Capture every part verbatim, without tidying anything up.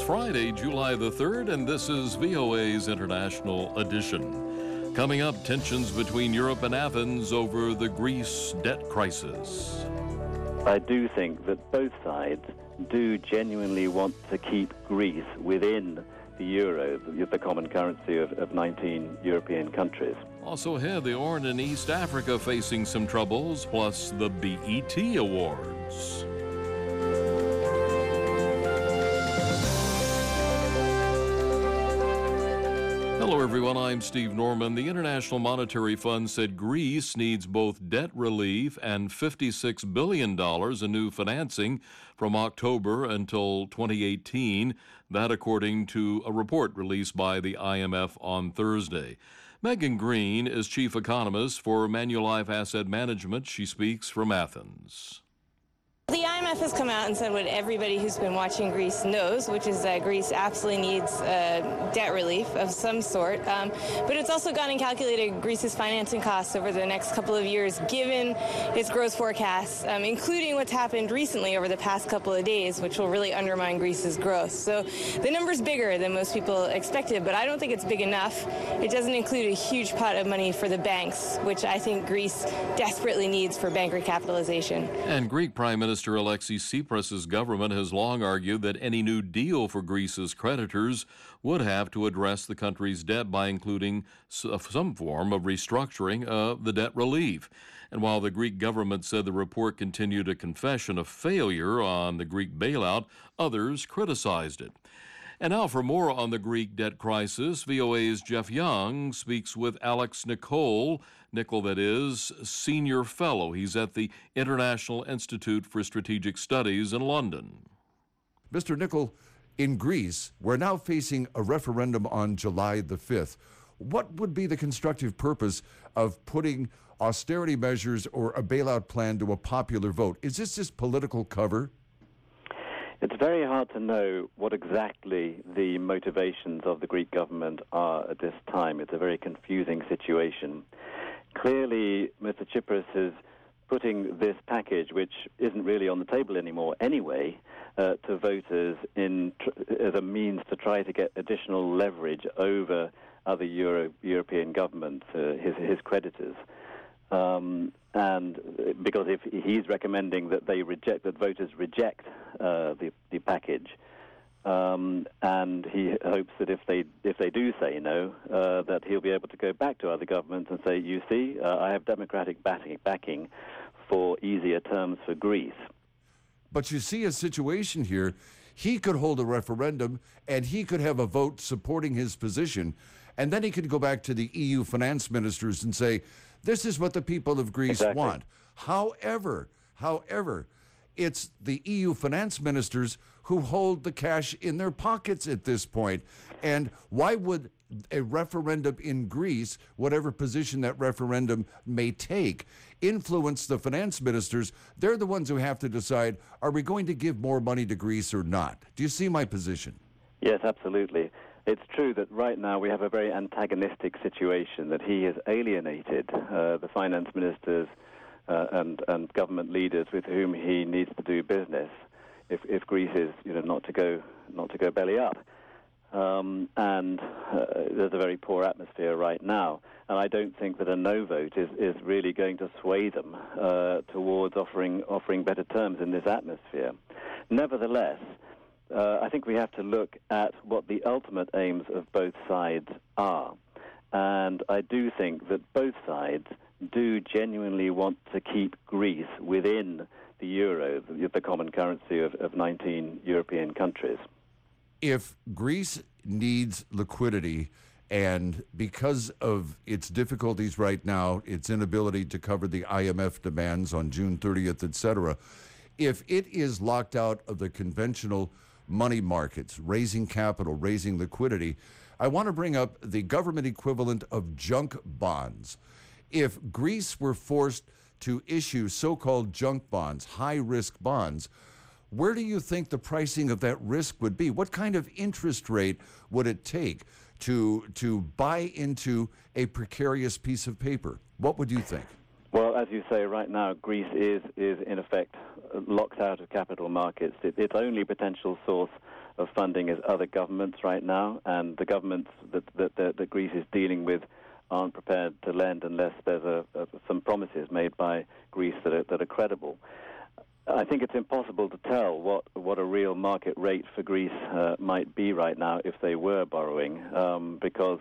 It's Friday, July the third, and this is V O A's International Edition. Coming up, tensions between Europe and Athens over the Greece debt crisis. I do think that both sides do genuinely want to keep Greece within the euro, the common currency of, of nineteen European countries. Also ahead, the Horn in East Africa facing some troubles, plus the B E T Awards. Hello, everyone. I'm Steve Norman. The International Monetary Fund said Greece needs both debt relief and fifty-six billion dollars in new financing from October until twenty eighteen. That according to a report released by the I M F on Thursday. Megan Green is chief economist for Manulife Asset Management. She speaks from Athens. The I M F has come out and said what everybody who's been watching Greece knows, which is that Greece absolutely needs uh, debt relief of some sort. Um, but it's also gone and calculated Greece's financing costs over the next couple of years, given its growth forecasts, um, including what's happened recently over the past couple of days, which will really undermine Greece's growth. So the number's bigger than most people expected, but I don't think it's big enough. It doesn't include a huge pot of money for the banks, which I think Greece desperately needs for bank recapitalization. And Greek Prime Minister Alexis Tsipras' government has long argued that any new deal for Greece's creditors would have to address the country's debt by including some form of restructuring of the debt relief. And while the Greek government said the report continued a confession of failure on the Greek bailout, others criticized it. And now for more on the Greek debt crisis, V O A's Jeff Young speaks with Alex Nicol, Nicol that is, senior fellow. He's at the International Institute for Strategic Studies in London. Mister Nicol, in Greece, we're now facing a referendum on July the fifth. What would be the constructive purpose of putting austerity measures or a bailout plan to a popular vote? Is this just political cover? It's very hard to know what exactly the motivations of the Greek government are at this time. It's a very confusing situation. Clearly, Mister Tsipras is putting this package, which isn't really on the table anymore anyway, uh, to voters in tr- as a means to try to get additional leverage over other Euro- European governments, uh, his, his creditors. Um, and because if he's recommending that they reject, that voters reject uh, the, the package, um, and he hopes that if they if they do say no, uh, that he'll be able to go back to other governments and say, you see, uh, I have democratic backing, backing for easier terms for Greece. But you see a situation here, he could hold a referendum and he could have a vote supporting his position, and then he could go back to the E U finance ministers and say, this is what the people of Greece exactly. want. However, however, it's the E U finance ministers who hold the cash in their pockets at this point. And why would a referendum in Greece, whatever position that referendum may take, influence the finance ministers? They're the ones who have to decide, are we going to give more money to Greece or not? Do you see my position? Yes, absolutely. It's true that right now we have a very antagonistic situation, that he has alienated uh, the finance ministers uh, and, and government leaders with whom he needs to do business if, if Greece is, you know, not to go not to go belly up. Um, and uh, there's a very poor atmosphere right now. And I don't think that a no vote is, is really going to sway them uh, towards offering offering better terms in this atmosphere. Nevertheless, Uh, I think we have to look at what the ultimate aims of both sides are. And I do think that both sides do genuinely want to keep Greece within the euro, the, the common currency of, of nineteen European countries. If Greece needs liquidity, and because of its difficulties right now, its inability to cover the I M F demands on June thirtieth, et cetera, if it is locked out of the conventional money markets, raising capital, raising liquidity, I want to bring up the government equivalent of junk bonds. If Greece were forced to issue so-called junk bonds, high-risk bonds, where do you think the pricing of that risk would be? What kind of interest rate would it take to to buy into a precarious piece of paper? What would you think? Well, as you say, right now, Greece is, is in effect locked out of capital markets. It, its only potential source of funding is other governments right now, and the governments that, that, that, that Greece is dealing with aren't prepared to lend unless there's a, a, some promises made by Greece that are, that are credible. I think it's impossible to tell what, what a real market rate for Greece uh, might be right now if they were borrowing, um, because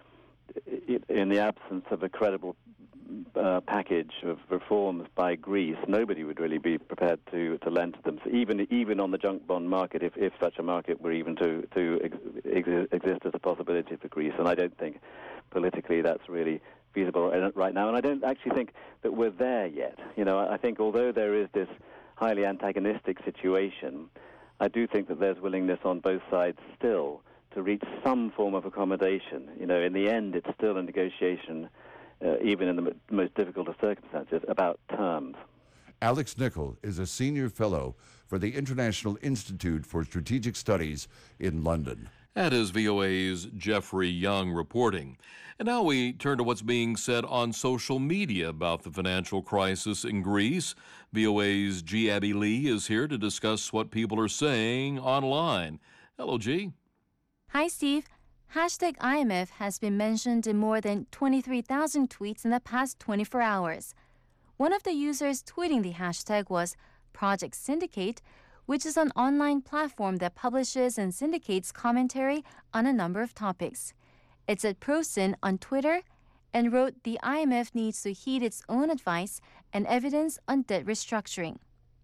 it, in the absence of a credible Uh, package of reforms by Greece, nobody would really be prepared to, to lend to them. So even even on the junk bond market, if, if such a market were even to, to ex ex exist as a possibility for Greece, and I don't think politically that's really feasible right now. And I don't actually think that we're there yet. You know, I think although there is this highly antagonistic situation, I do think that there's willingness on both sides still to reach some form of accommodation. You know, in the end, it's still a negotiation, Uh, even in the m most difficult of circumstances, about terms. Alex Nichol is a senior fellow for the International Institute for Strategic Studies in London. That is V O A's Jeffrey Young reporting. And now we turn to what's being said on social media about the financial crisis in Greece. V O A's G. Abby Lee is here to discuss what people are saying online. Hello, G. Hi, Steve. Hashtag I M F has been mentioned in more than twenty-three thousand tweets in the past twenty-four hours. One of the users tweeting the hashtag was Project Syndicate, which is an online platform that publishes and syndicates commentary on a number of topics. It's at ProSyn on Twitter and wrote the I M F needs to heed its own advice and evidence on debt restructuring.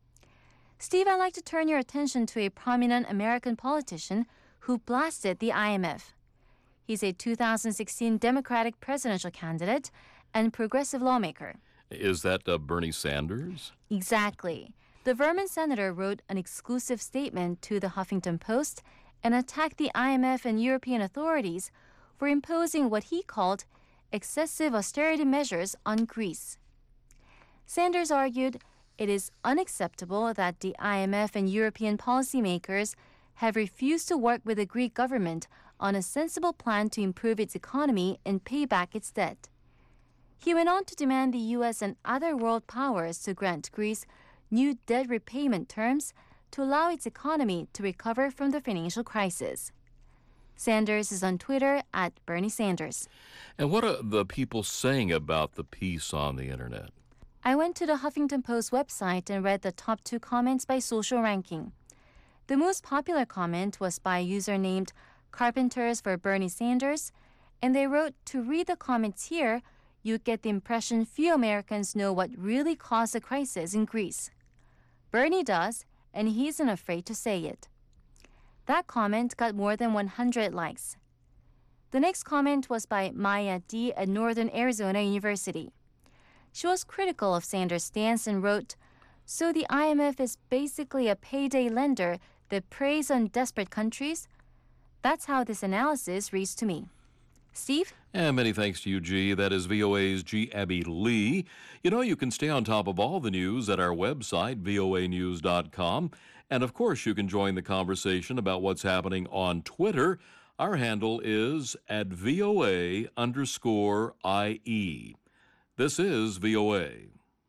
Steve, I'd like to turn your attention to a prominent American politician who blasted the I M F. He's a two thousand sixteen Democratic presidential candidate and progressive lawmaker. Is that uh, Bernie Sanders? Exactly. The Vermont senator wrote an exclusive statement to the Huffington Post and attacked the I M F and European authorities for imposing what he called excessive austerity measures on Greece. Sanders argued it is unacceptable that the I M F and European policymakers have refused to work with the Greek government on a sensible plan to improve its economy and pay back its debt. He went on to demand the U S and other world powers to grant Greece new debt repayment terms to allow its economy to recover from the financial crisis. Sanders is on Twitter at Bernie Sanders. And what are the people saying about the piece on the internet? I went to the Huffington Post website and read the top two comments by social ranking. The most popular comment was by a user named Carpenters for Bernie Sanders, and they wrote, to read the comments here, you get the impression few Americans know what really caused the crisis in Greece. Bernie does, and he isn't afraid to say it. That comment got more than one hundred likes. The next comment was by Maya D. at Northern Arizona University. She was critical of Sanders' stance and wrote, so the I M F is basically a payday lender that preys on desperate countries? That's how this analysis reads to me. Steve? And many thanks to you, G. That is V O A's G. Abby Lee. You know, you can stay on top of all the news at our website, V O A news dot com. And, of course, you can join the conversation about what's happening on Twitter. Our handle is at V O A underscore I E. This is V O A.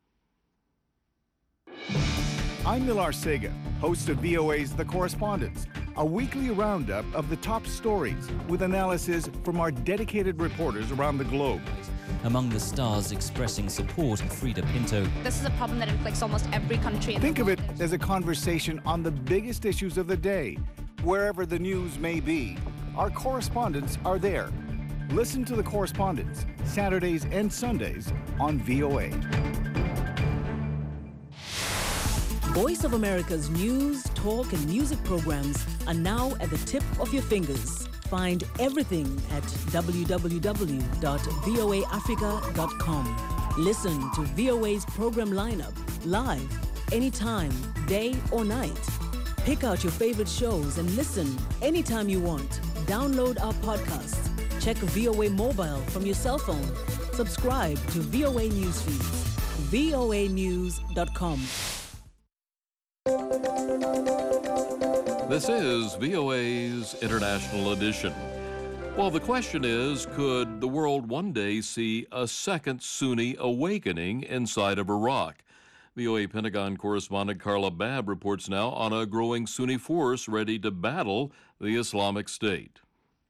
I'm Millar Sega, host of V O A's The Correspondents, a weekly roundup of the top stories with analysis from our dedicated reporters around the globe. Among the stars expressing support, Frida Pinto. This is a problem that inflicts almost every country in Think the of world. it as a conversation on the biggest issues of the day. Wherever the news may be, our correspondents are there. Listen to The Correspondents, Saturdays and Sundays on V O A. Voice of America's news, talk, and music programs are now at the tip of your fingers. Find everything at w w w dot v o a africa dot com. Listen to V O A's program lineup live, anytime, day or night. Pick out your favorite shows and listen anytime you want. Download our podcasts. Check V O A Mobile from your cell phone. Subscribe to V O A Newsfeed. v o a news dot com. This is V O A's International Edition. Well, the question is, could the world one day see a second Sunni awakening inside of Iraq? V O A Pentagon correspondent Carla Babb reports now on a growing Sunni force ready to battle the Islamic State.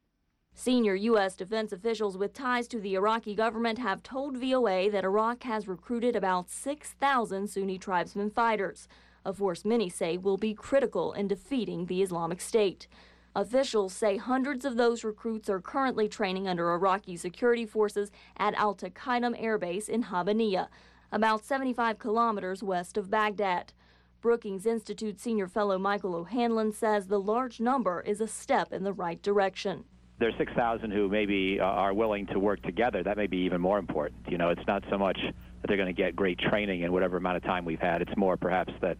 Senior U S defense officials with ties to the Iraqi government have told V O A that Iraq has recruited about six thousand Sunni tribesmen fighters, a force many say will be critical in defeating the Islamic State. Officials say hundreds of those recruits are currently training under Iraqi security forces at Al-Taqaidam Air Base in Habbaniyah, about seventy-five kilometers west of Baghdad. Brookings Institute senior fellow Michael O'Hanlon says the large number is a step in the right direction. There's six thousand who maybe uh, are willing to work together. That may be even more important. You know, it's not so much that they're going to get great training in whatever amount of time we've had. It's more perhaps that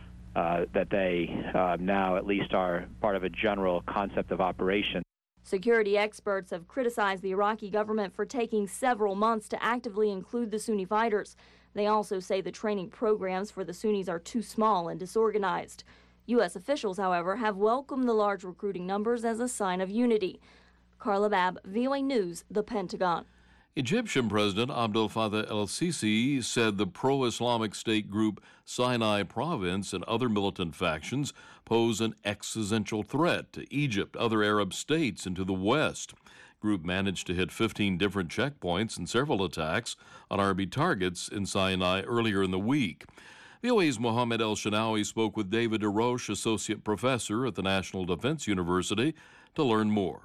Uh, that they uh, now at least are part of a general concept of operation. Security experts have criticized the Iraqi government for taking several months to actively include the Sunni fighters. They also say the training programs for the Sunnis are too small and disorganized. U S officials, however, have welcomed the large recruiting numbers as a sign of unity. Carla Babb, V O A News, The Pentagon. Egyptian President Abdel Fattah el-Sisi said the pro-Islamic State group Sinai Province and other militant factions pose an existential threat to Egypt, other Arab states, and to the West. Group managed to hit fifteen different checkpoints and several attacks on Arabi targets in Sinai earlier in the week. V O A's Mohammed El-Shanawi spoke with David DeRoche, associate professor at the National Defense University, to learn more.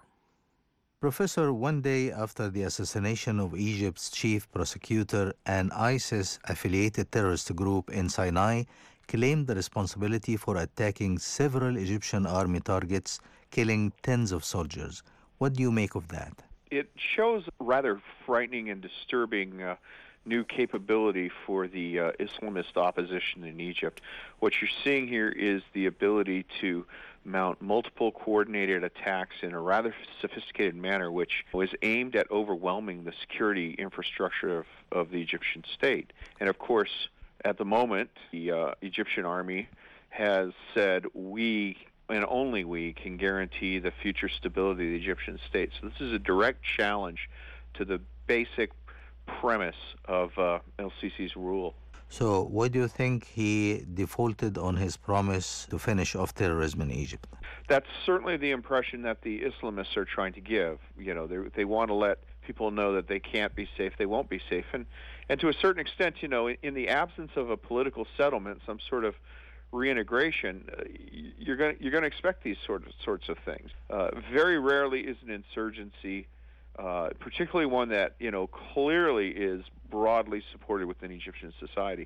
Professor, one day after the assassination of Egypt's chief prosecutor, an ISIS-affiliated terrorist group in Sinai claimed the responsibility for attacking several Egyptian army targets, killing tens of soldiers. What do you make of that? It shows rather frightening and disturbing uh, new capability for the uh, Islamist opposition in Egypt. What you're seeing here is the ability to mount multiple coordinated attacks in a rather sophisticated manner, which was aimed at overwhelming the security infrastructure of, of the Egyptian state. And of course, at the moment, the uh, Egyptian army has said we, and only we, can guarantee the future stability of the Egyptian state. So this is a direct challenge to the basic premise of uh, el-Sisi's rule. So why do you think he defaulted on his promise to finish off terrorism in Egypt? That's certainly the impression that the Islamists are trying to give. You know, they they want to let people know that they can't be safe, they won't be safe. And, and to a certain extent, you know, in, in the absence of a political settlement, some sort of reintegration, uh, you're going you're going to expect these sort of, sorts of things. Uh, very rarely is an insurgency, uh, particularly one that, you know, clearly is broadly supported within Egyptian society.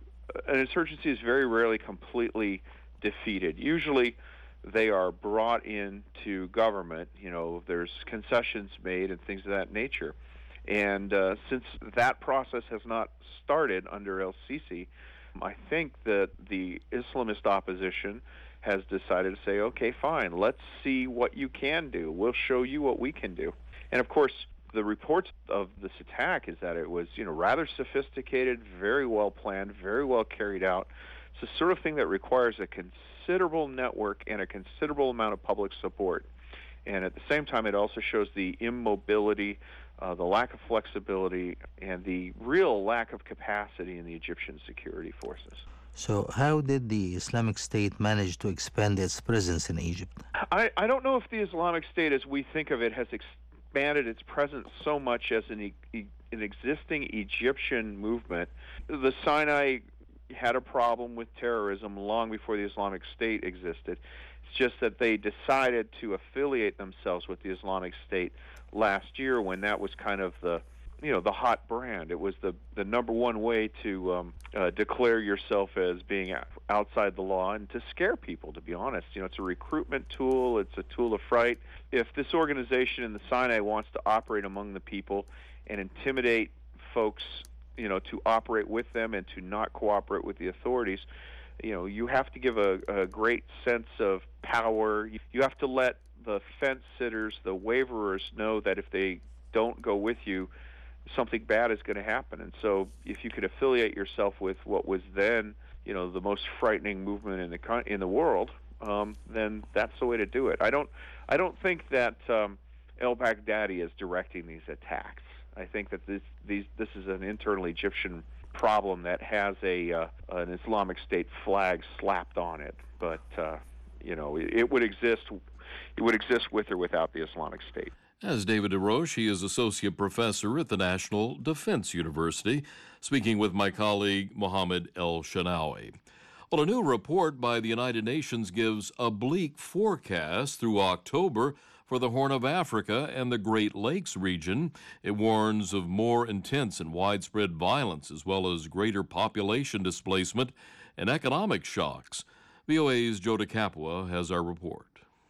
An insurgency is very rarely completely defeated. Usually they are brought into government, you know, there's concessions made and things of that nature. And uh, since that process has not started under el-Sisi, I think that the Islamist opposition has decided to say, okay, fine, let's see what you can do. We'll show you what we can do. And of course, the reports of this attack is that it was, you know, rather sophisticated, very well planned, very well carried out. It's the sort of thing that requires a considerable network and a considerable amount of public support. And at the same time, it also shows the immobility, uh, the lack of flexibility, and the real lack of capacity in the Egyptian security forces. So how did the Islamic State manage to expand its presence in Egypt? I, I don't know if the Islamic State, as we think of it, has expanded its presence so much as an, e- an existing Egyptian movement. The Sinai had a problem with terrorism long before the Islamic State existed. It's just that they decided to affiliate themselves with the Islamic State last year when that was kind of the, you know, the hot brand. It was the, the number one way to um, uh, declare yourself as being outside the law and to scare people, to be honest. You know, it's a recruitment tool. It's a tool of fright. If this organization in the Sinai wants to operate among the people and intimidate folks, you know, to operate with them and to not cooperate with the authorities, you know, you have to give a, a great sense of power. You have to let the fence sitters, the waverers, know that if they don't go with you, something bad is going to happen. And so if you could affiliate yourself with what was then, you know, the most frightening movement in the in the world, um, then that's the way to do it. I don't I don't think that um, el-Baghdadi is directing these attacks. I think that this these this is an internally Egyptian problem that has a uh, an Islamic State flag slapped on it, but uh, you know it, it would exist. It would exist with or without the Islamic State. As David DeRoche, he is associate professor at the National Defense University, speaking with my colleague Mohammed El-Shanawi. Well, a new report by the United Nations gives a bleak forecast through October for the Horn of Africa and the Great Lakes region. It warns of more intense and widespread violence, as well as greater population displacement and economic shocks. V O A's Joe DeCapua has our report.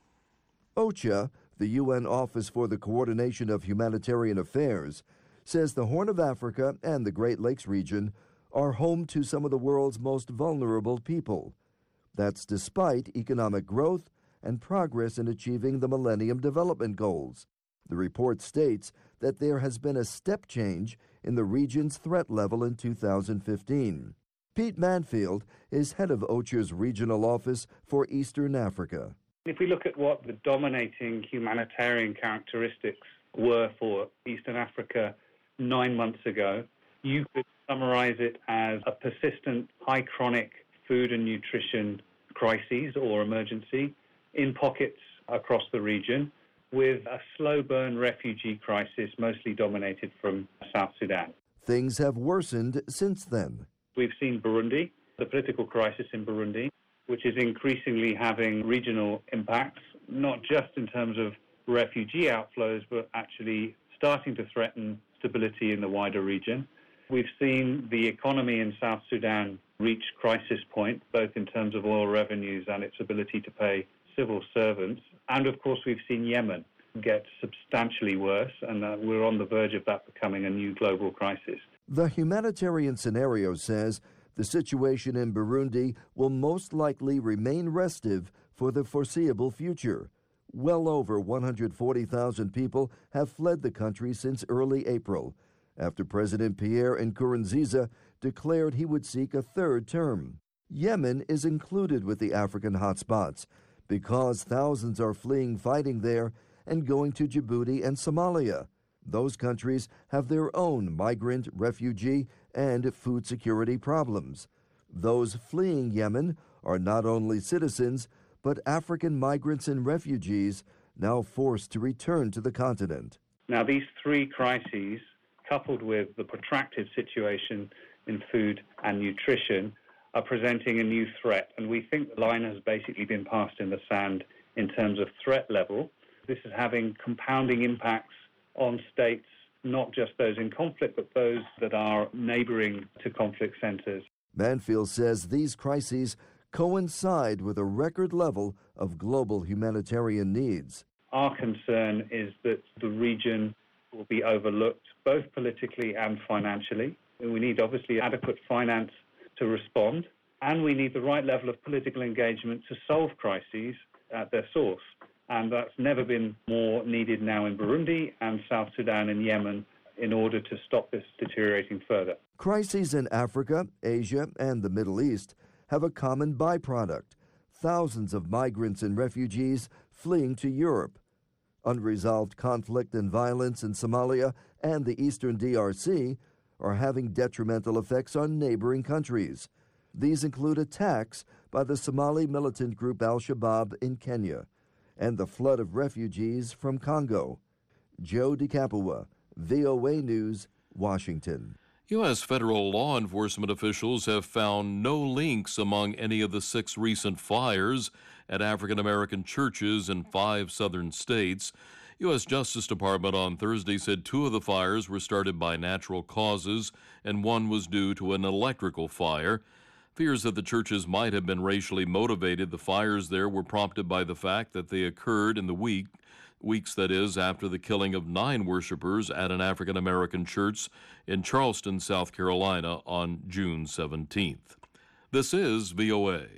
OCHA, the U N Office for the Coordination of Humanitarian Affairs, says the Horn of Africa and the Great Lakes region are home to some of the world's most vulnerable people. That's despite economic growth and progress in achieving the Millennium Development Goals. The report states that there has been a step change in the region's threat level in two thousand fifteen. Pete Manfield is head of OCHA's regional office for Eastern Africa. If we look at what the dominating humanitarian characteristics were for Eastern Africa nine months ago, you could summarize it as a persistent, high chronic food and nutrition crises or emergency in pockets across the region, with a slow burn refugee crisis mostly dominated from South Sudan. Things have worsened since then. We've seen Burundi, the political crisis in Burundi, which is increasingly having regional impacts, not just in terms of refugee outflows, but actually starting to threaten stability in the wider region. We've seen the economy in South Sudan reach crisis point, both in terms of oil revenues and its ability to pay civil servants. And of course, we've seen Yemen get substantially worse, and uh, we're on the verge of that becoming a new global crisis. The humanitarian scenario says the situation in Burundi will most likely remain restive for the foreseeable future. Well over one hundred forty thousand people have fled the country since early April, after President Pierre Nkurunziza declared he would seek a third term. Yemen is included with the African hotspots because thousands are fleeing fighting there and going to Djibouti and Somalia. Those countries have their own migrant, refugee, and food security problems. Those fleeing Yemen are not only citizens, but African migrants and refugees now forced to return to the continent. Now, these three crises, coupled with the protracted situation in food and nutrition, are presenting a new threat. And we think the line has basically been passed in the sand in terms of threat level. This is having compounding impacts on states, not just those in conflict, but those that are neighboring to conflict centers. Manfield says these crises coincide with a record level of global humanitarian needs. Our concern is that the region will be overlooked, both politically and financially. We need, obviously, adequate finance to respond, and we need the right level of political engagement to solve crises at their source. And that's never been more needed now in Burundi and South Sudan and Yemen in order to stop this deteriorating further. Crises in Africa, Asia, and the Middle East have a common byproduct: thousands of migrants and refugees fleeing to Europe. Unresolved conflict and violence in Somalia and the eastern D R C are having detrimental effects on neighboring countries. These include attacks by the Somali militant group Al-Shabaab in Kenya and the flood of refugees from Congo. Joe DeCapua, V O A News, Washington. U S federal law enforcement officials have found no links among any of the six recent fires at African-American churches in five southern states. U S Justice Department on Thursday said two of the fires were started by natural causes and one was due to an electrical fire. Fears that the churches might have been racially motivated. The fires there were prompted by the fact that they occurred in the week, weeks that is, after the killing of nine worshipers at an African-American church in Charleston, South Carolina on June seventeenth. This is V O A.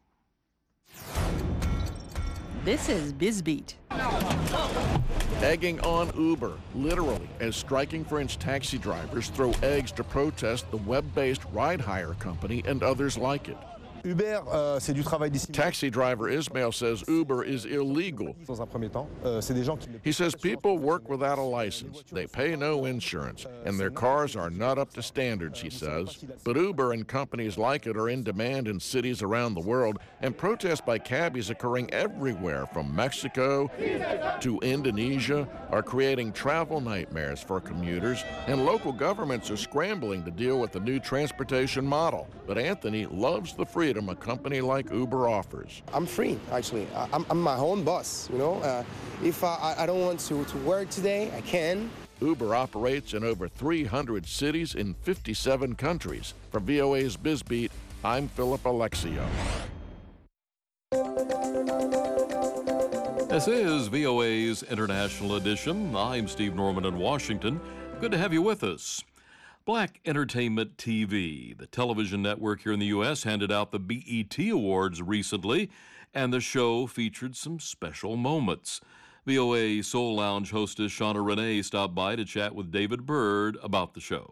This is BizBeat. Egging on Uber, literally, as striking French taxi drivers throw eggs to protest the web-based ride hire company and others like it. Uber, euh, c'est du travail dissimulé. Taxi driver Ismail says Uber is illegal. Dans un premier temps, euh, c'est des gens qui... He says people work without a license. They pay no insurance, and their cars are not up to standards, he says. But Uber and companies like it are in demand in cities around the world, and protests by cabbies occurring everywhere from Mexico to Indonesia are creating travel nightmares for commuters, and local governments are scrambling to deal with the new transportation model. But Anthony loves the freedom a company like Uber offers. I'm free, actually. I'm, I'm my own boss, you know. Uh, if I, I don't want to, to work today, I can. Uber operates in over three hundred cities in fifty-seven countries. For V O A's BizBeat, I'm Philip Alexio. This is V O A's International Edition. I'm Steve Norman in Washington. Good to have you with us. Black Entertainment T V, the television network here in the U S, handed out the B E T Awards recently, and the show featured some special moments. V O A Soul Lounge hostess Shauna Renee stopped by to chat with David Byrd about the show.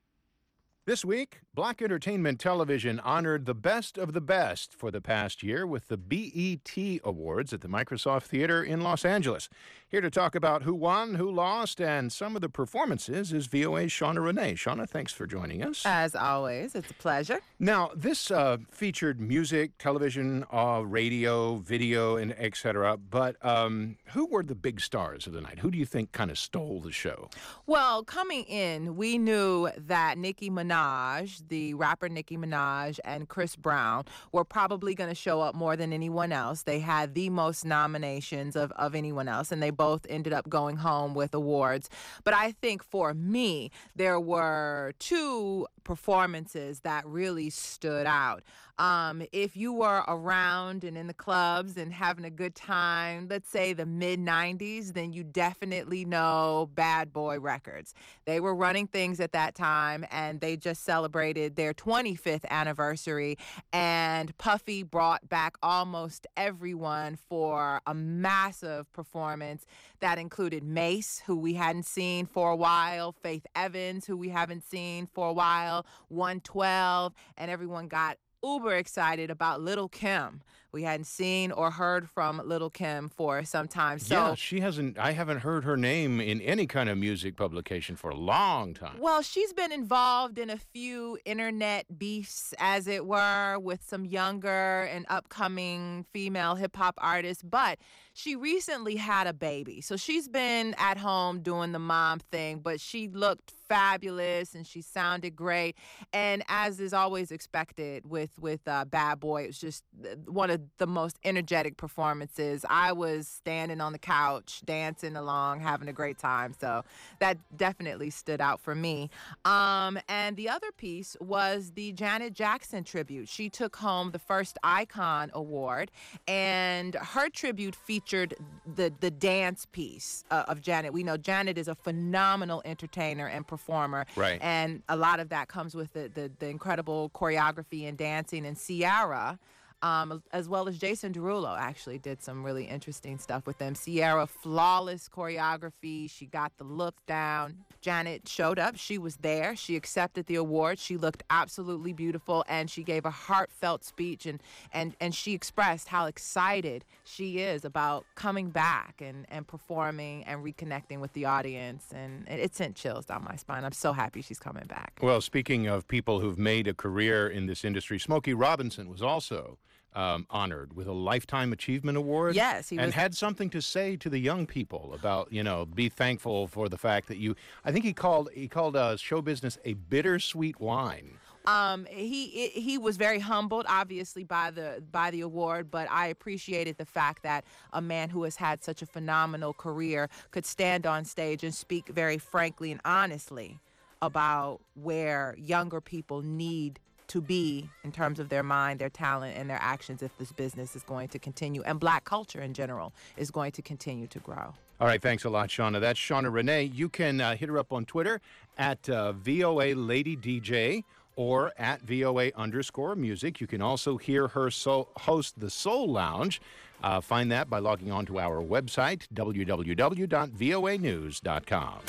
This week, Black Entertainment Television honored the best of the best for the past year with the B E T Awards at the Microsoft Theater in Los Angeles. Here to talk about who won, who lost, and some of the performances is V O A's Shauna Renee. Shauna, thanks for joining us. As always, it's a pleasure. Now, this uh, featured music, television, uh, radio, video, and et cetera. But um, who were the big stars of the night? Who do you think kind of stole the show? Well, coming in, we knew that Nicki Minaj, the rapper Nicki Minaj, and Chris Brown were probably going to show up more than anyone else. They had the most nominations of, of anyone else, and they both ended up going home with awards. But I think for me, there were two performances that really stood out. Um, if you were around and in the clubs and having a good time, let's say the mid nineties, then you definitely know Bad Boy Records. They were running things at that time, and they just celebrated their twenty-fifth anniversary, and Puffy brought back almost everyone for a massive performance that included Mace, who we hadn't seen for a while, Faith Evans, who we haven't seen for a while, one twelve, and everyone got uber excited about Lil' Kim. We hadn't seen or heard from Lil' Kim for some time. So, yeah, she hasn't, I haven't heard her name in any kind of music publication for a long time. Well, she's been involved in a few internet beefs, as it were, with some younger and upcoming female hip-hop artists, but she recently had a baby. So she's been at home doing the mom thing, but she looked fabulous and she sounded great. And as is always expected with, with uh, Bad Boy, it was just one of the most energetic performances. I was standing on the couch, dancing along, having a great time. So that definitely stood out for me. Um, and the other piece was the Janet Jackson tribute. She took home the first Icon Award, and her tribute featured the, the dance piece uh, of Janet. We know Janet is a phenomenal entertainer and performer. Right. And a lot of that comes with the, the, the incredible choreography and dancing. And Ciara, Um, as well as Jason Derulo, actually did some really interesting stuff with them. Ciara, flawless choreography. She got the look down. Janet showed up. She was there. She accepted the award. She looked absolutely beautiful, and she gave a heartfelt speech, and, and, and she expressed how excited she is about coming back and, and performing and reconnecting with the audience. And it, it sent chills down my spine. I'm so happy she's coming back. Well, speaking of people who've made a career in this industry, Smokey Robinson was also Um, honored with a Lifetime Achievement Award. Yes, he and was, had something to say to the young people about, you know, be thankful for the fact that you. I think he called he called uh, show business a bittersweet wine. Um, he he was very humbled, obviously, by the by the award, but I appreciated the fact that a man who has had such a phenomenal career could stand on stage and speak very frankly and honestly about where younger people need to be in terms of their mind, their talent, and their actions if this business is going to continue, and black culture in general is going to continue to grow. All right, thanks a lot, Shauna. That's Shauna Renee. You can uh, hit her up on Twitter at uh, V O A Lady D J or at V O A underscore music. You can also hear her so- host the Soul Lounge. Uh, find that by logging on to our website, w w w dot v o a news dot com.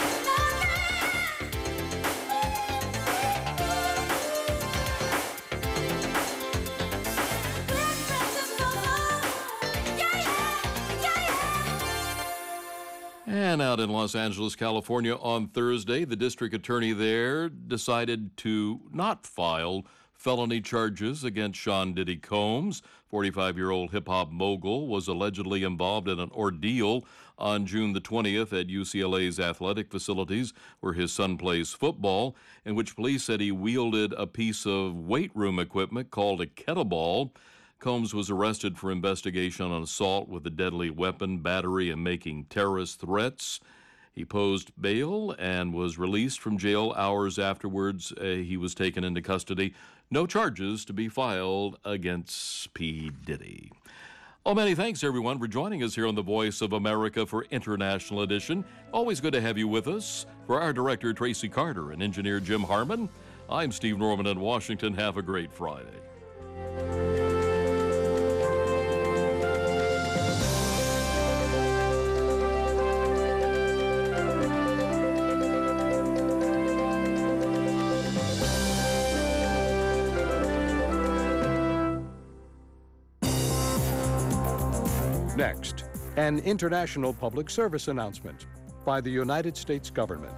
And out in Los Angeles, California on Thursday, the district attorney there decided to not file felony charges against Sean Diddy Combs. forty-five-year-old hip-hop mogul was allegedly involved in an ordeal on June the twentieth at U C L A's athletic facilities where his son plays football, in which police said he wielded a piece of weight room equipment called a kettlebell. Combs was arrested for investigation on assault with a deadly weapon, battery, and making terrorist threats. He posed bail and was released from jail hours afterwards. Uh, he was taken into custody. No charges to be filed against P. Diddy. Oh, many thanks, everyone, for joining us here on The Voice of America for International Edition. Always good to have you with us. For our director, Tracy Carter, and engineer Jim Harmon, I'm Steve Norman in Washington. Have a great Friday. Next, an international public service announcement by the United States government.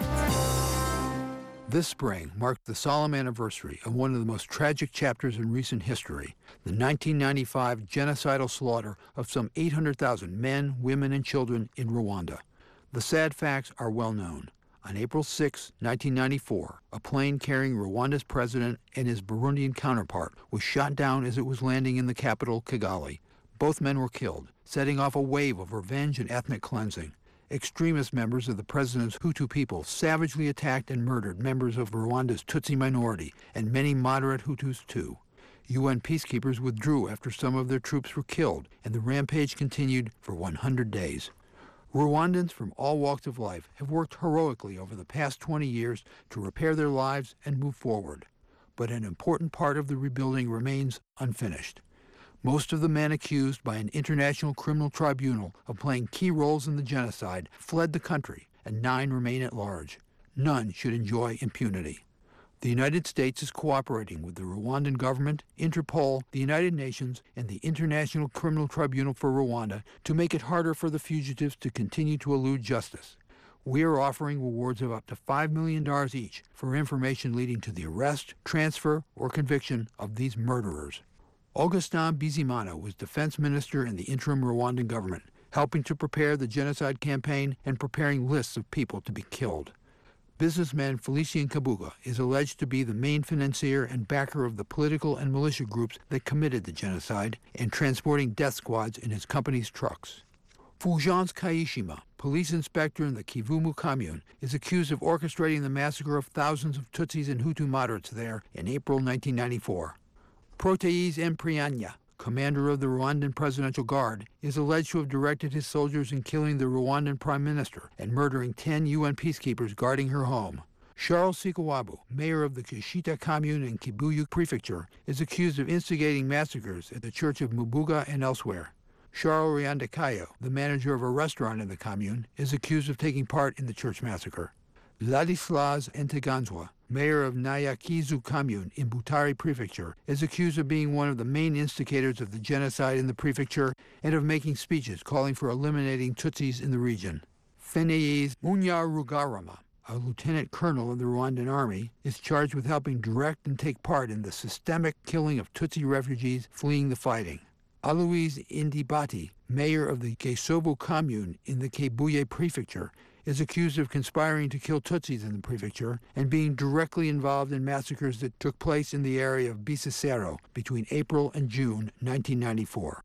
This spring marked the solemn anniversary of one of the most tragic chapters in recent history, the nineteen ninety-five genocidal slaughter of some eight hundred thousand men, women, and children in Rwanda. The sad facts are well known. On April sixth, nineteen ninety-four, a plane carrying Rwanda's president and his Burundian counterpart was shot down as it was landing in the capital, Kigali. Both men were killed, setting off a wave of revenge and ethnic cleansing. Extremist members of the president's Hutu people savagely attacked and murdered members of Rwanda's Tutsi minority, and many moderate Hutus too. U N peacekeepers withdrew after some of their troops were killed, and the rampage continued for one hundred days. Rwandans from all walks of life have worked heroically over the past twenty years to repair their lives and move forward. But an important part of the rebuilding remains unfinished. Most of the men accused by an international criminal tribunal of playing key roles in the genocide fled the country, and nine remain at large. None should enjoy impunity. The United States is cooperating with the Rwandan government, Interpol, the United Nations, and the International Criminal Tribunal for Rwanda to make it harder for the fugitives to continue to elude justice. We are offering rewards of up to five million dollars each for information leading to the arrest, transfer, or conviction of these murderers. Augustin Bizimana was defense minister in the interim Rwandan government, helping to prepare the genocide campaign and preparing lists of people to be killed. Businessman Felicien Kabuga is alleged to be the main financier and backer of the political and militia groups that committed the genocide and transporting death squads in his company's trucks. Fulgence Kayishima, police inspector in the Kivumu commune, is accused of orchestrating the massacre of thousands of Tutsis and Hutu moderates there in April nineteen ninety-four. Protais Mprianya, commander of the Rwandan Presidential Guard, is alleged to have directed his soldiers in killing the Rwandan prime minister and murdering ten U N peacekeepers guarding her home. Charles Sikawabu, mayor of the Kishita commune in Kibuyu prefecture, is accused of instigating massacres at the church of Mubuga and elsewhere. Charles Riandekayo, the manager of a restaurant in the commune, is accused of taking part in the church massacre. Ladislas Nteganzwa, mayor of Nyakizu commune in Butare prefecture, is accused of being one of the main instigators of the genocide in the prefecture and of making speeches calling for eliminating Tutsis in the region. Phénéas Munyarugarama, a lieutenant colonel of the Rwandan army, is charged with helping direct and take part in the systemic killing of Tutsi refugees fleeing the fighting. Aloise Indibati, mayor of the Kesobo commune in the Kibuye prefecture, is accused of conspiring to kill Tutsis in the prefecture and being directly involved in massacres that took place in the area of Bisesero between April and June nineteen ninety-four.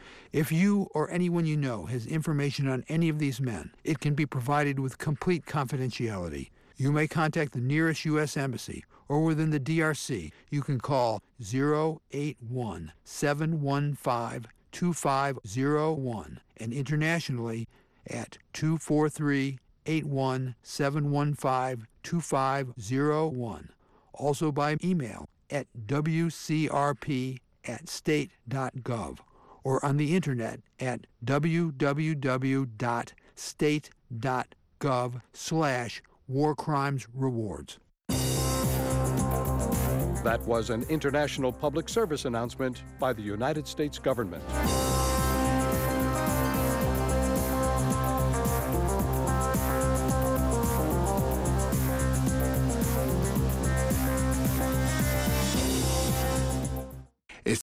If you or anyone you know has information on any of these men, it can be provided with complete confidentiality. You may contact the nearest U S embassy, or within the D R C, you can call zero eight one, seven one five, two five zero one and internationally at two four three, eight one seven one five, two five zero one. Also by email at w c r p at state dot gov or on the internet at w w w dot state dot gov slash war crimes rewards. That was an international public service announcement by the United States government.